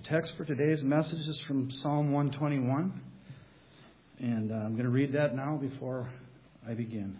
text for today's message is from Psalm 121, and I'm going to read that now before I begin.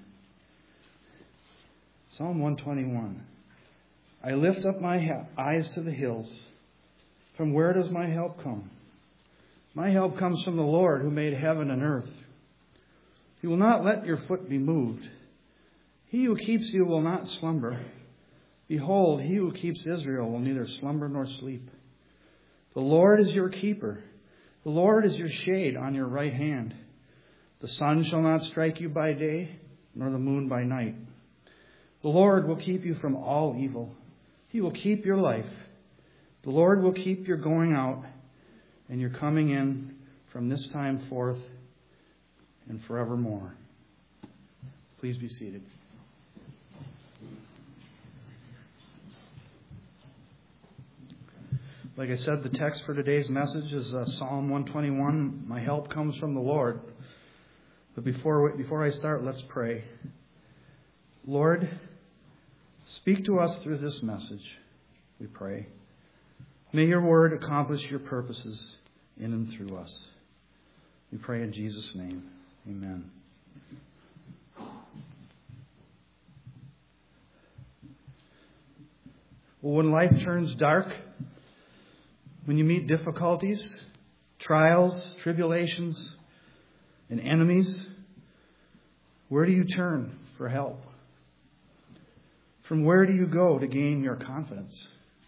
Psalm 121. I lift up my eyes to the hills. From where does my help come? My help comes from the Lord who made heaven and earth. He will not let your foot be moved. He who keeps you will not slumber. Behold, he who keeps Israel will neither slumber nor sleep. The Lord is your keeper. The Lord is your shade on your right hand. The sun shall not strike you by day, nor the moon by night. The Lord will keep you from all evil. He will keep your life. The Lord will keep your going out and your coming in from this time forth and forevermore. Please be seated. Like I said, the text for today's message is Psalm 121. My help comes from the Lord. But before I start, let's pray. Lord, speak to us through this message, we pray. May your word accomplish your purposes in and through us. We pray in Jesus' name. Amen. Well, when life turns dark, when you meet difficulties, trials, tribulations, and enemies, where do you turn for help? From where do you go to gain your confidence?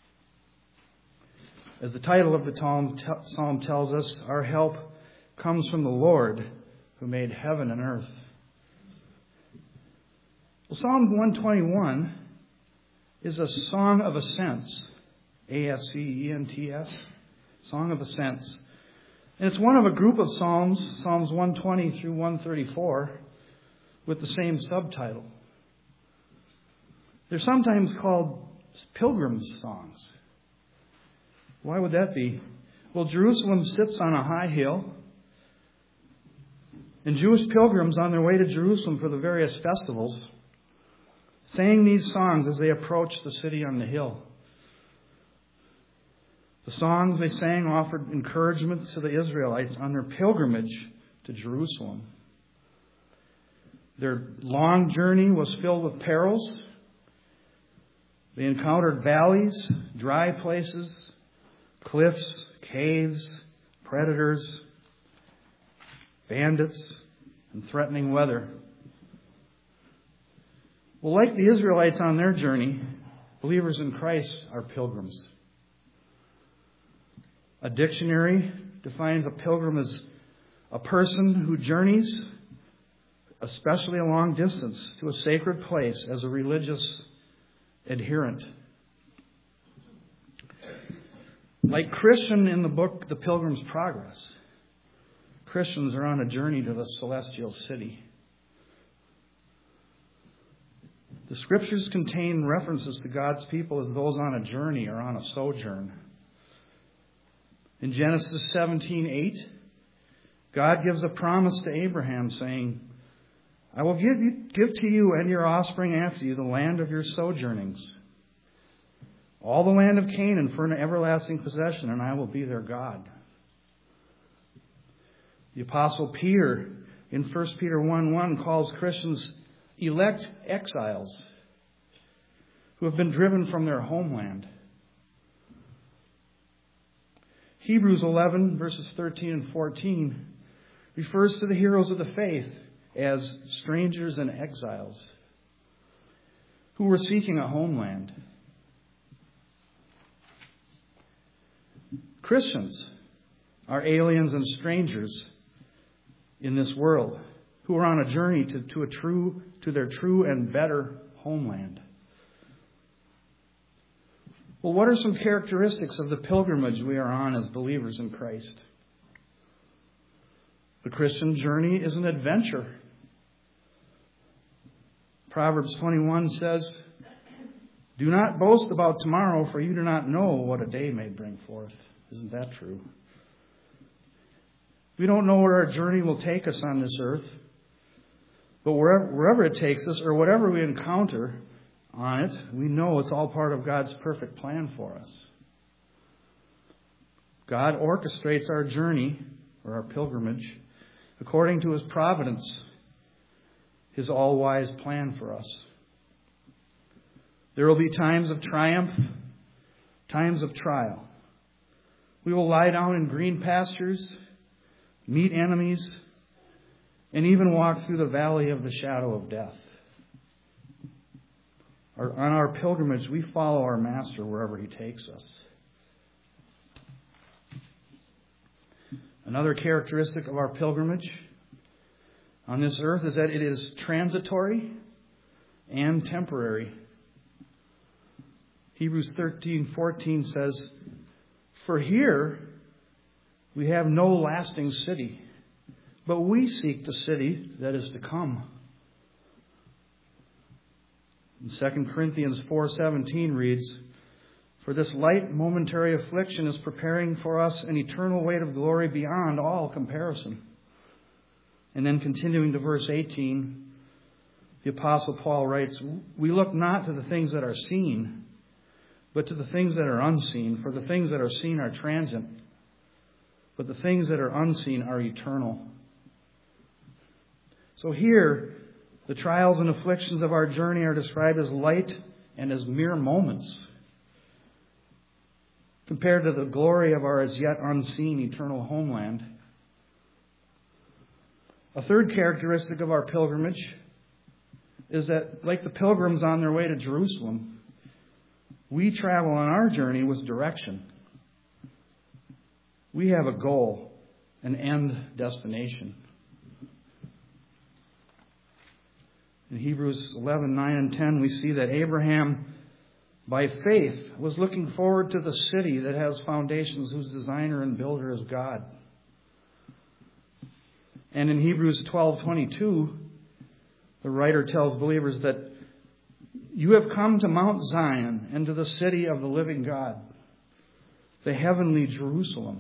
As the title of the psalm tells us, our help comes from the Lord who made heaven and earth. Well, Psalm 121 is a song of ascents. A-S-C-E-N-T-S. Song of Ascents. And it's one of a group of Psalms, Psalms 120 through 134, with the same subtitle. They're sometimes called pilgrims' songs. Why would that be? Well, Jerusalem sits on a high hill, and Jewish pilgrims on their way to Jerusalem for the various festivals sang these songs as they approached the city on the hill. The songs they sang offered encouragement to the Israelites on their pilgrimage to Jerusalem. Their long journey was filled with perils. They encountered valleys, dry places, cliffs, caves, predators, bandits, and threatening weather. Well, like the Israelites on their journey, believers in Christ are pilgrims. A dictionary defines a pilgrim as a person who journeys, especially a long distance, to a sacred place as a religious adherent. Like Christian in the book The Pilgrim's Progress, Christians are on a journey to the celestial city. The scriptures contain references to God's people as those on a journey or on a sojourn. In Genesis 17:8, God gives a promise to Abraham saying, I will give to you and your offspring after you the land of your sojournings, all the land of Canaan for an everlasting possession, and I will be their God. The Apostle Peter in 1 Peter 1:1 calls Christians elect exiles who have been driven from their homeland. Hebrews 11 verses 13 and 14 refers to the heroes of the faith as strangers and exiles who were seeking a homeland. Christians are aliens and strangers in this world who are on a journey to their true and better homeland. Well, what are some characteristics of the pilgrimage we are on as believers in Christ? The Christian journey is an adventure. Proverbs 21 says, do not boast about tomorrow, for you do not know what a day may bring forth. Isn't that true? We don't know where our journey will take us on this earth. But wherever it takes us, or whatever we encounter on it, we know it's all part of God's perfect plan for us. God orchestrates our journey, or our pilgrimage, according to His providence, His all-wise plan for us. There will be times of triumph, times of trial. We will lie down in green pastures, meet enemies, and even walk through the valley of the shadow of death. On our pilgrimage, we follow our Master wherever He takes us. Another characteristic of our pilgrimage on this earth is that it is transitory and temporary. Hebrews 13:14 says, "For here we have no lasting city, but we seek the city that is to come." And 2 Corinthians 4:17 reads, "For this light momentary affliction is preparing for us an eternal weight of glory beyond all comparison." And then continuing to verse 18, the Apostle Paul writes, "We look not to the things that are seen, but to the things that are unseen. For the things that are seen are transient, but the things that are unseen are eternal." So here, the trials and afflictions of our journey are described as light and as mere moments compared to the glory of our as yet unseen eternal homeland. A third characteristic of our pilgrimage is that, like the pilgrims on their way to Jerusalem, we travel on our journey with direction. We have a goal, an end destination. In Hebrews 11:9 and 10, we see that Abraham, by faith, was looking forward to the city that has foundations, whose designer and builder is God. And in Hebrews 12:22, the writer tells believers that you have come to Mount Zion and to the city of the living God, the heavenly Jerusalem.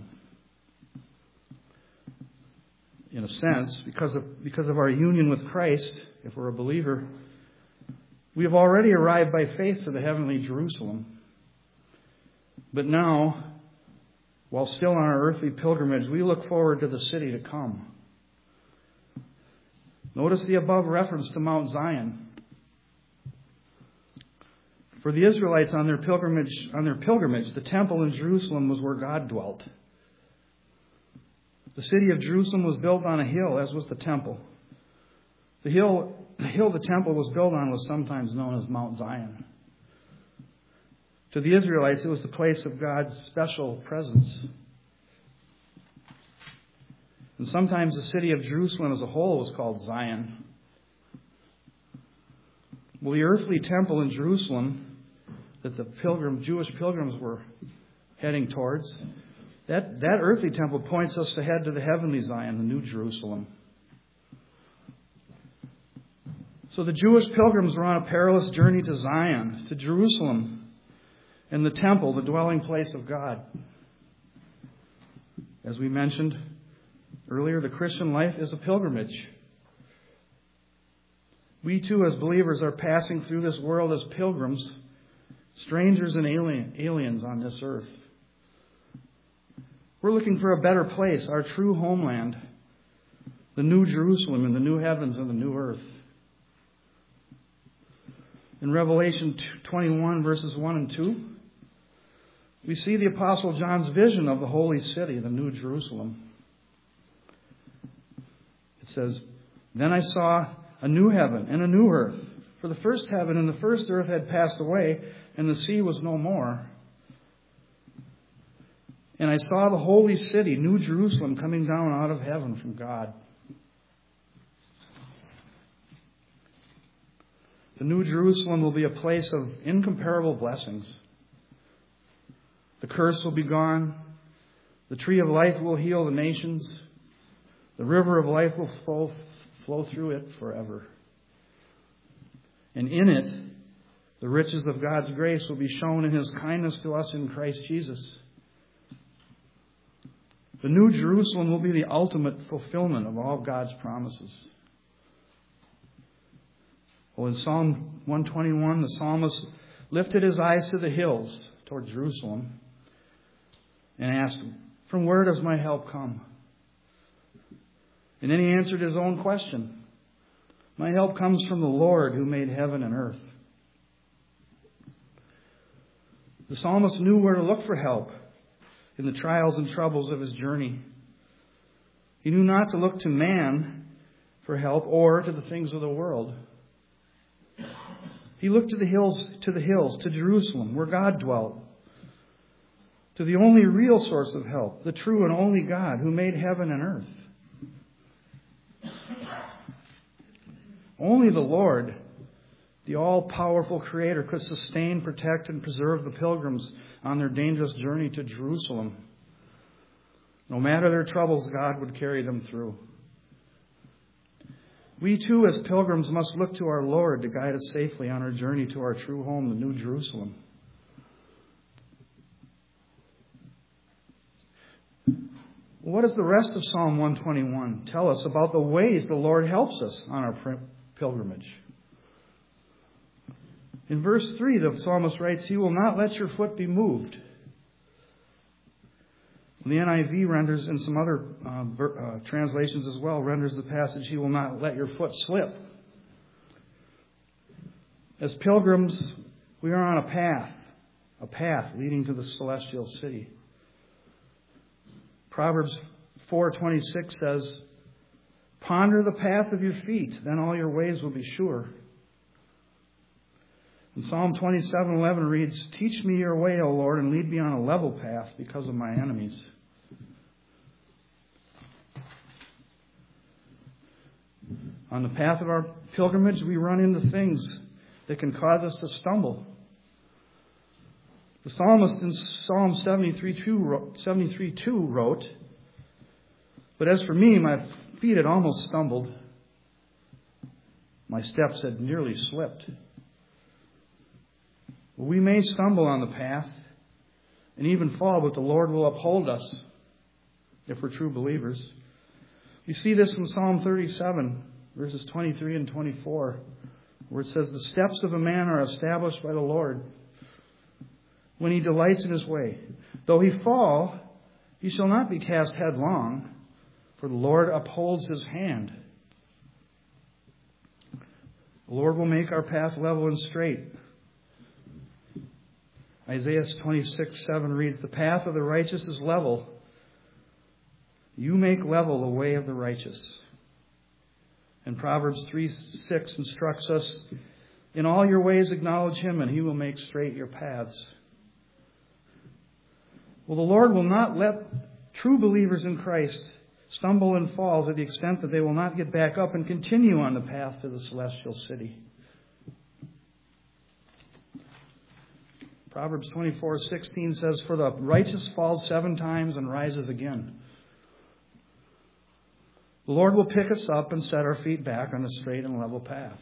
In a sense, because of our union with Christ, if we're a believer, we have already arrived by faith to the heavenly Jerusalem. But now, while still on our earthly pilgrimage, we look forward to the city to come. Notice the above reference to Mount Zion. For the Israelites on their pilgrimage, the temple in Jerusalem was where God dwelt. The city of Jerusalem was built on a hill, as was the temple. The hill the temple was built on was sometimes known as Mount Zion. To the Israelites, it was the place of God's special presence. And sometimes the city of Jerusalem as a whole was called Zion. Well, the earthly temple in Jerusalem that the Jewish pilgrims were heading towards, that earthly temple points us ahead to the heavenly Zion, the New Jerusalem. So the Jewish pilgrims were on a perilous journey to Zion, to Jerusalem, and the temple, the dwelling place of God. As we mentioned earlier, the Christian life is a pilgrimage. We too, as believers, are passing through this world as pilgrims, strangers and aliens on this earth. We're looking for a better place, our true homeland, the New Jerusalem and the new heavens and the new earth. In Revelation 21, verses 1 and 2, we see the Apostle John's vision of the holy city, the New Jerusalem. It says, "Then I saw a new heaven and a new earth. For the first heaven and the first earth had passed away, and the sea was no more. And I saw the holy city, New Jerusalem, coming down out of heaven from God." The New Jerusalem will be a place of incomparable blessings. The curse will be gone. The tree of life will heal the nations. The river of life will flow through it forever. And in it, the riches of God's grace will be shown in His kindness to us in Christ Jesus. The New Jerusalem will be the ultimate fulfillment of all God's promises. Well, in Psalm 121, the psalmist lifted his eyes to the hills toward Jerusalem and asked, From where does my help come? And then he answered his own question. My help comes from the Lord who made heaven and earth. The psalmist knew where to look for help in the trials and troubles of his journey. He knew not to look to man for help or to the things of the world. He looked to the hills, to Jerusalem, where God dwelt, to the only real source of help, the true and only God who made heaven and earth. Only the Lord, the all-powerful Creator, could sustain, protect, and preserve the pilgrims on their dangerous journey to Jerusalem. No matter their troubles, God would carry them through. We too, as pilgrims, must look to our Lord to guide us safely on our journey to our true home, the New Jerusalem. What does the rest of Psalm 121 tell us about the ways the Lord helps us on our pilgrimage? In verse 3, the psalmist writes, He will not let your foot be moved. The NIV renders, and some other translations as well, renders the passage, He will not let your foot slip. As pilgrims, we are on a path leading to the celestial city. Proverbs 4:26 says, Ponder the path of your feet, then all your ways will be sure. And Psalm 27:11 reads, Teach me your way, O Lord, and lead me on a level path because of my enemies. On the path of our pilgrimage, we run into things that can cause us to stumble. The psalmist in Psalm 73:2 wrote, But as for me, my feet had almost stumbled. My steps had nearly slipped. Well, we may stumble on the path and even fall, but the Lord will uphold us if we're true believers. You see this in Psalm 37, verses 23 and 24, where it says, The steps of a man are established by the Lord when he delights in his way. Though he fall, he shall not be cast headlong, for the Lord upholds his hand. The Lord will make our path level and straight. Isaiah 26:7 reads, The path of the righteous is level. You make level the way of the righteous. And Proverbs 3:6 instructs us, In all your ways acknowledge Him, and He will make straight your paths. Well, the Lord will not let true believers in Christ stumble and fall to the extent that they will not get back up and continue on the path to the celestial city. Proverbs 24:16 says, For the righteous falls 7 times and rises again. The Lord will pick us up and set our feet back on a straight and level path.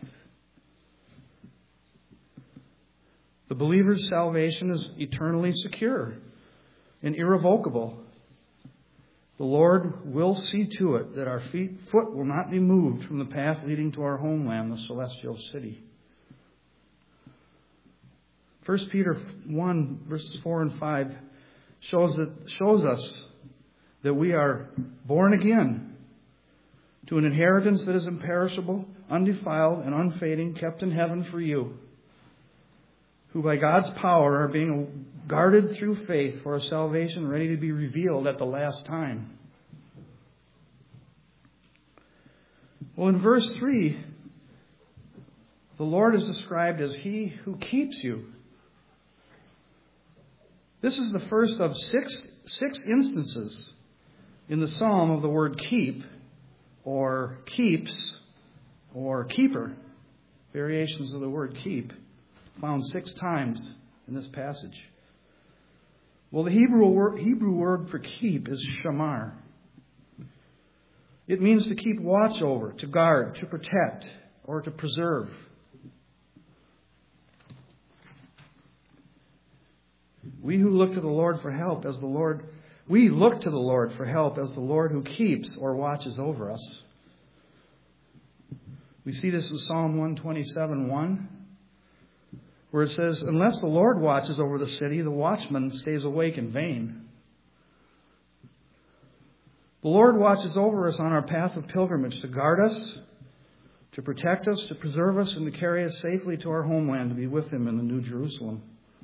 The believer's salvation is eternally secure and irrevocable. The Lord will see to it that our foot will not be moved from the path leading to our homeland, the celestial city. 1 Peter 1, verses 4 and 5 shows us that we are born again to an inheritance that is imperishable, undefiled, and unfading, kept in heaven for you, who by God's power are being guarded through faith for a salvation ready to be revealed at the last time. Well, in verse 3, the Lord is described as He who keeps you. This is the first of six instances in the psalm of the word keep, or keeps, or keeper. Variations of the word keep, found 6 times in this passage. Well, the Hebrew word for keep is shamar. It means to keep watch over, to guard, to protect, or to preserve. We look to the Lord for help as the Lord who keeps or watches over us. We see this in Psalm 127:1, where it says, Unless the Lord watches over the city, the watchman stays awake in vain. The Lord watches over us on our path of pilgrimage to guard us, to protect us, to preserve us, and to carry us safely to our homeland to be with Him in the New Jerusalem.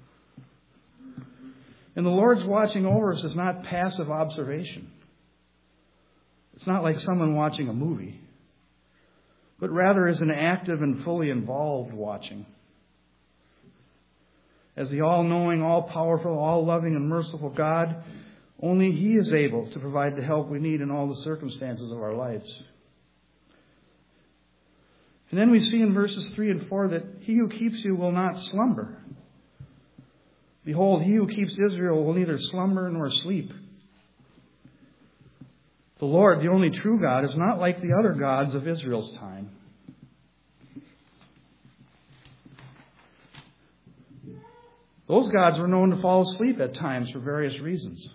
And the Lord's watching over us is not passive observation. It's not like someone watching a movie, but rather is an active and fully involved watching. As the all-knowing, all-powerful, all-loving, and merciful God, only He is able to provide the help we need in all the circumstances of our lives. And then we see in verses 3 and 4 that He who keeps you will not slumber. Behold, He who keeps Israel will neither slumber nor sleep. The Lord, the only true God, is not like the other gods of Israel's time. Those gods were known to fall asleep at times for various reasons.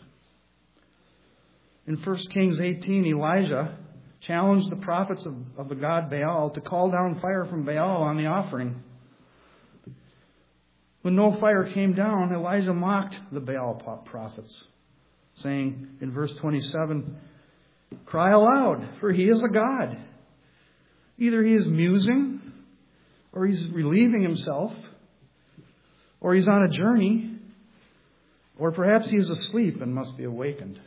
In 1 Kings 18, Elijah challenged the prophets of the god Baal to call down fire from Baal on the offering. When no fire came down, Elijah mocked the Baal prophets, saying in verse 27, "Cry aloud, for he is a god. Either he is musing, or he's relieving himself, or he's on a journey, or perhaps he is asleep and must be awakened."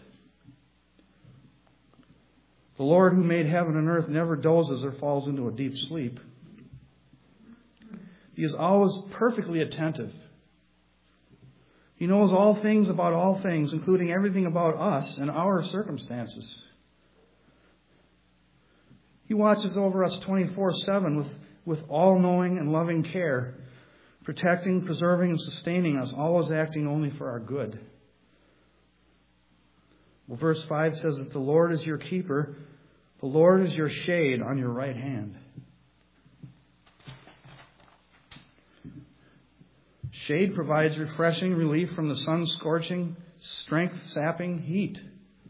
The Lord who made heaven and earth never dozes or falls into a deep sleep. He is always perfectly attentive. He knows all things about all things, including everything about us and our circumstances. He watches over us 24/7 with all-knowing and loving care, protecting, preserving, and sustaining us, always acting only for our good. Well, verse 5 says that the Lord is your keeper. The Lord is your shade on your right hand. Shade provides refreshing relief from the sun's scorching, strength-sapping heat.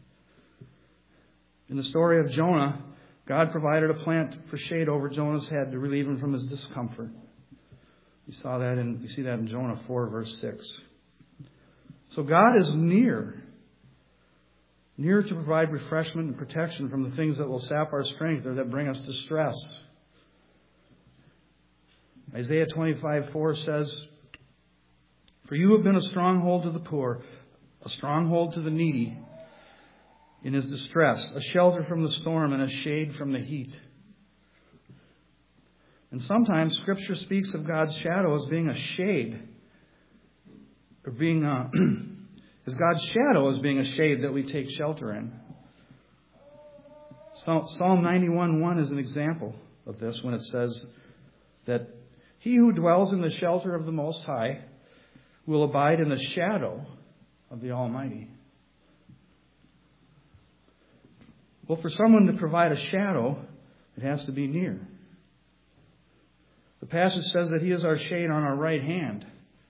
In the story of Jonah, God provided a plant for shade over Jonah's head to relieve him from his discomfort. We see that in Jonah 4, verse 6. So God is near to provide refreshment and protection from the things that will sap our strength or that bring us distress. Isaiah 25:4 says, "For you have been a stronghold to the poor, a stronghold to the needy in his distress, a shelter from the storm and a shade from the heat." And sometimes Scripture speaks of God's shadow as being a shade, or being as God's shadow as being a shade that we take shelter in. Psalm 91:1 is an example of this when it says that he who dwells in the shelter of the Most High will abide in the shadow of the Almighty. Well, for someone to provide a shadow, it has to be near. The passage says that He is our shade on our right hand.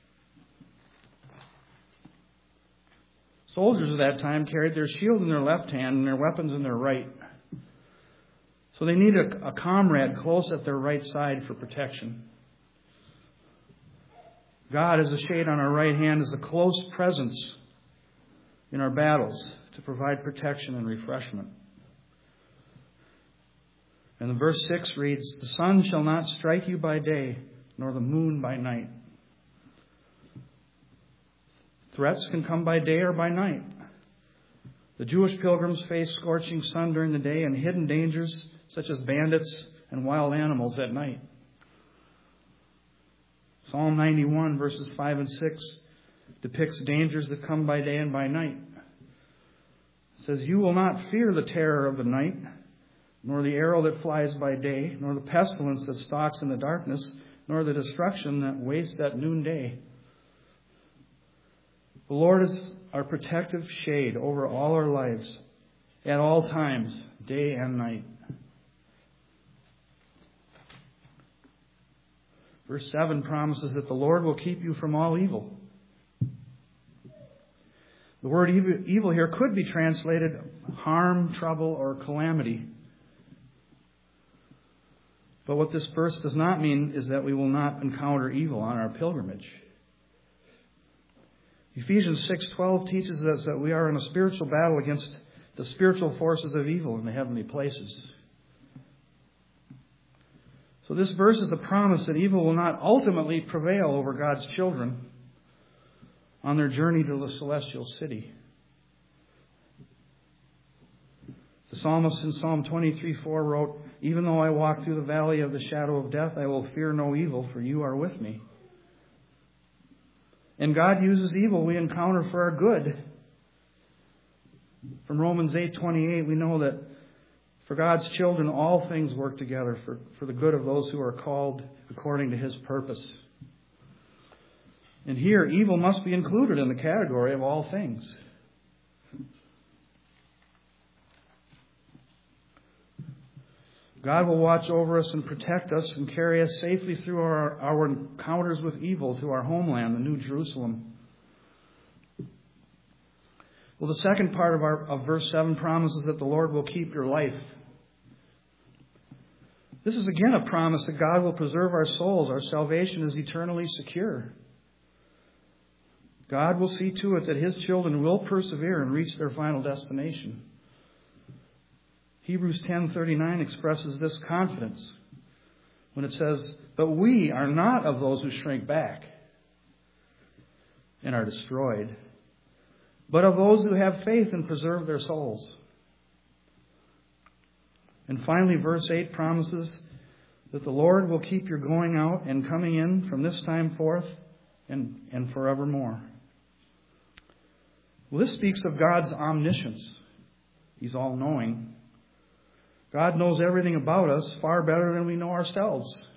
Soldiers of that time carried their shield in their left hand and their weapons in their right. So they need a comrade close at their right side for protection. God, as a shade on our right hand, is a close presence in our battles to provide protection and refreshment. And verse 6 reads, "The sun shall not strike you by day, nor the moon by night." Threats can come by day or by night. The Jewish pilgrims faced scorching sun during the day and hidden dangers such as bandits and wild animals at night. Psalm 91, verses 5 and 6, depicts dangers that come by day and by night. It says, "You will not fear the terror of the night, nor the arrow that flies by day, nor the pestilence that stalks in the darkness, nor the destruction that wastes at noonday." The Lord is our protective shade over all our lives, at all times, day and night. Verse 7 promises that the Lord will keep you from all evil. The word evil here could be translated harm, trouble, or calamity. But what this verse does not mean is that we will not encounter evil on our pilgrimage. Ephesians 6:12 teaches us that we are in a spiritual battle against the spiritual forces of evil in the heavenly places. So this verse is a promise that evil will not ultimately prevail over God's children on their journey to the celestial city. The psalmist in Psalm 23:4 wrote, "Even though I walk through the valley of the shadow of death, I will fear no evil, for you are with me." And God uses evil we encounter for our good. From Romans 8:28, we know that for God's children, all things work together for the good of those who are called according to His purpose. And here, evil must be included in the category of all things. God will watch over us and protect us and carry us safely through our encounters with evil to our homeland, the New Jerusalem. Well, the second part of verse 7 promises that the Lord will keep your life. This is again a promise that God will preserve our souls. Our salvation is eternally secure. God will see to it that His children will persevere and reach their final destination. Hebrews 10:39 expresses this confidence when it says, "But we are not of those who shrink back and are destroyed, but of those who have faith and preserve their souls." And finally, verse 8 promises that the Lord will keep your going out and coming in from this time forth and forevermore. Well, this speaks of God's omniscience. He's all-knowing. God knows everything about us far better than we know ourselves.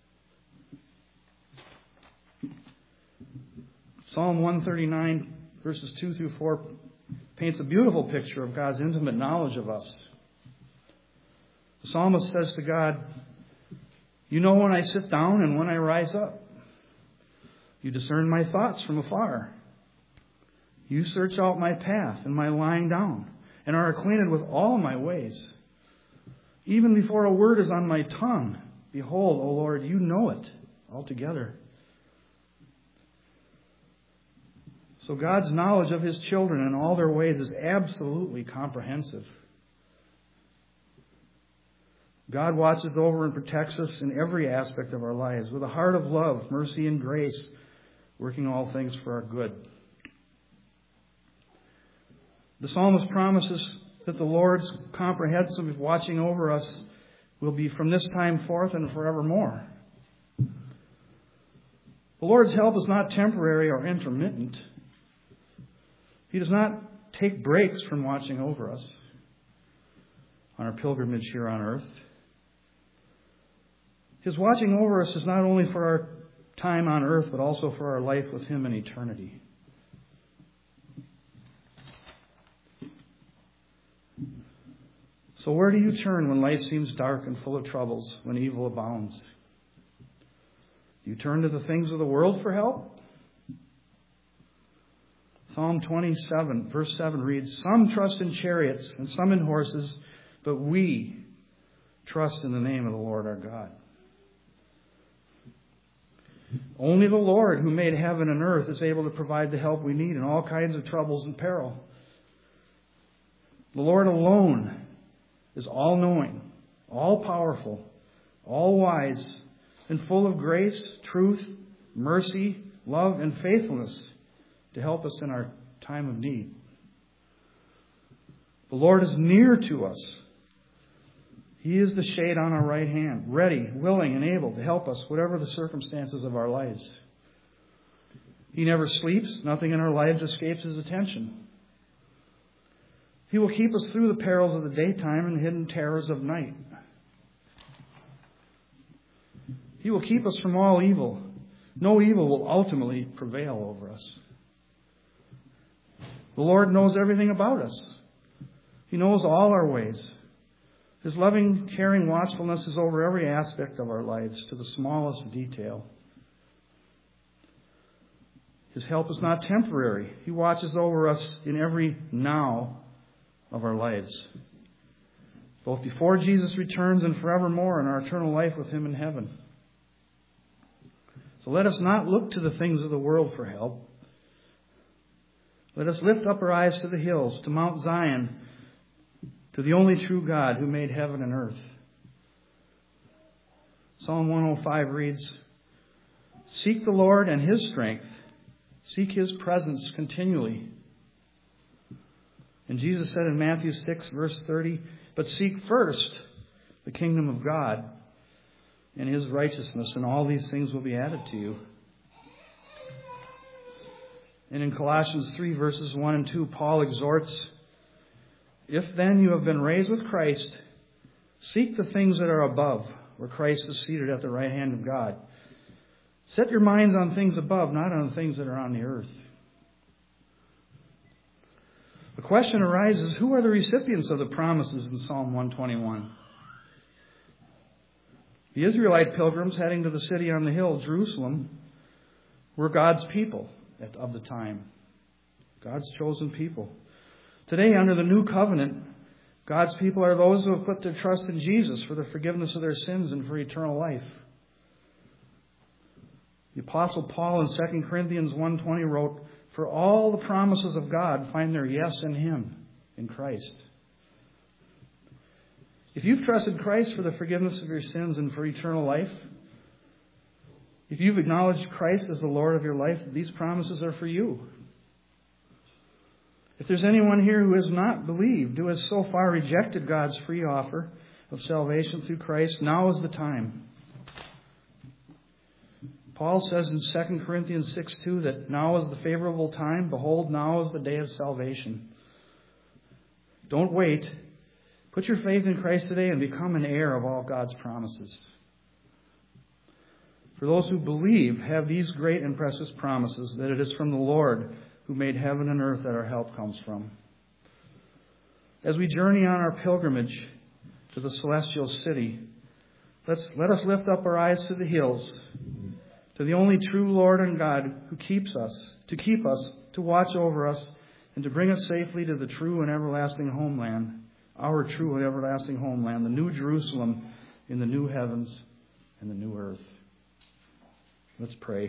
Psalm 139, verses 2 through 4, paints a beautiful picture of God's intimate knowledge of us. The psalmist says to God, "You know when I sit down and when I rise up. You discern my thoughts from afar. You search out my path and my lying down, and are acquainted with all my ways. Even before a word is on my tongue, behold, O Lord, you know it altogether." So God's knowledge of His children and all their ways is absolutely comprehensive. God watches over and protects us in every aspect of our lives with a heart of love, mercy, and grace, working all things for our good. The psalmist promises that the Lord's comprehensive watching over us will be from this time forth and forevermore. The Lord's help is not temporary or intermittent. He does not take breaks from watching over us on our pilgrimage here on earth. His watching over us is not only for our time on earth, but also for our life with Him in eternity. So where do you turn when life seems dark and full of troubles, when evil abounds? Do you turn to the things of the world for help? Psalm 27, verse 7 reads, "Some trust in chariots and some in horses, but we trust in the name of the Lord our God." Only the Lord, who made heaven and earth, is able to provide the help we need in all kinds of troubles and peril. The Lord alone is all-knowing, all-powerful, all-wise, and full of grace, truth, mercy, love, and faithfulness to help us in our time of need. The Lord is near to us. He is the shade on our right hand, ready, willing, and able to help us, whatever the circumstances of our lives. He never sleeps. Nothing in our lives escapes His attention. He will keep us through the perils of the daytime and the hidden terrors of night. He will keep us from all evil. No evil will ultimately prevail over us. The Lord knows everything about us. He knows all our ways. His loving, caring watchfulness is over every aspect of our lives, to the smallest detail. His help is not temporary. He watches over us in every now of our lives, both before Jesus returns and forevermore in our eternal life with Him in heaven. So let us not look to the things of the world for help. Let us lift up our eyes to the hills, to Mount Zion, to the only true God who made heaven and earth. Psalm 105 reads, "Seek the Lord and His strength. Seek His presence continually." And Jesus said in Matthew 6, verse 30, "But seek first the kingdom of God and His righteousness, and all these things will be added to you." And in Colossians 3, verses 1 and 2, Paul exhorts, "If then you have been raised with Christ, seek the things that are above, where Christ is seated at the right hand of God. Set your minds on things above, not on the things that are on the earth." The question arises, who are the recipients of the promises in Psalm 121? The Israelite pilgrims heading to the city on the hill, Jerusalem, were God's people of the time. God's chosen people. Today, under the new covenant, God's people are those who have put their trust in Jesus for the forgiveness of their sins and for eternal life. The Apostle Paul in 2 Corinthians 1:20 wrote, "For all the promises of God find their yes in Him, in Christ." If you've trusted Christ for the forgiveness of your sins and for eternal life, if you've acknowledged Christ as the Lord of your life, these promises are for you. If there's anyone here who has not believed, who has so far rejected God's free offer of salvation through Christ, now is the time. Paul says in 2 Corinthians 6:2 that now is the favorable time. Behold, now is the day of salvation. Don't wait. Put your faith in Christ today and become an heir of all God's promises. For those who believe have these great and precious promises, that it is from the Lord who made heaven and earth that our help comes from. As we journey on our pilgrimage to the celestial city, let us lift up our eyes to the hills, to the only true Lord and God who keeps us, to watch over us, and to bring us safely to the true and everlasting homeland, our true and everlasting homeland, the new Jerusalem in the new heavens and the new earth. Let's pray.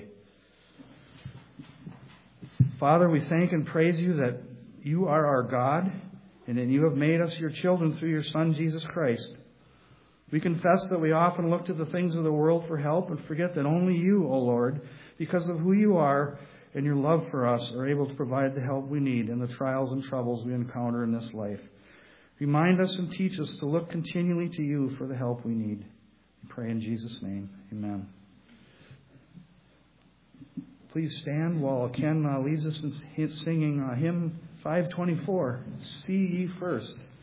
Father, we thank and praise you that you are our God and that you have made us your children through your Son, Jesus Christ. We confess that we often look to the things of the world for help and forget that only you, O Lord, because of who you are and your love for us, are able to provide the help we need in the trials and troubles we encounter in this life. Remind us and teach us to look continually to you for the help we need. We pray in Jesus' name. Amen. Please stand while Ken leads us in singing hymn 524, "See Ye First."